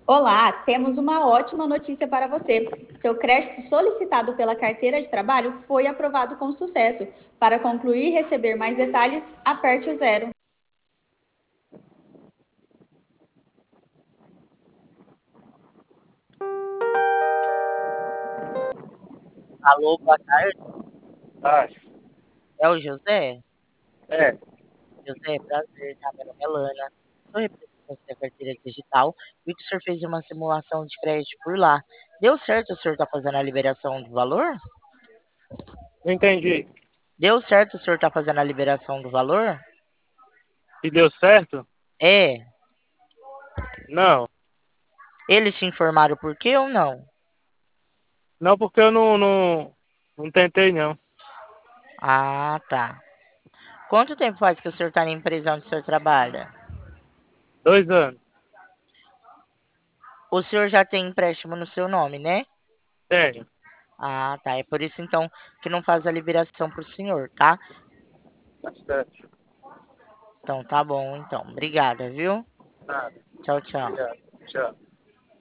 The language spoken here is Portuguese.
Olá, temos uma ótima notícia para você. Seu crédito solicitado pela carteira de trabalho foi aprovado com sucesso. Para concluir e receber mais detalhes, aperte o zero. Alô, boa tarde. Ah, É o José? é. José, prazer, tá? Meu nome é Lana. Sou representante da carteira digital. Vi que o senhor fez uma simulação de crédito por lá. Deu certo o senhor tá fazendo a liberação do valor? Não entendi. Deu certo o senhor tá fazendo a liberação do valor? E deu certo? É. Não. Eles te informaram por quê ou não? Não, porque eu não tentei, não. Ah, tá. Quanto tempo faz que o senhor tá na empresa onde o senhor trabalha? 2 anos. O senhor já tem empréstimo no seu nome, né? Tenho. Ah, tá. É por isso então que não faz a liberação pro senhor, tá? Tá certo. Então tá bom, então. Obrigada, viu? Nada. Tchau, tchau. Obrigado. Tchau.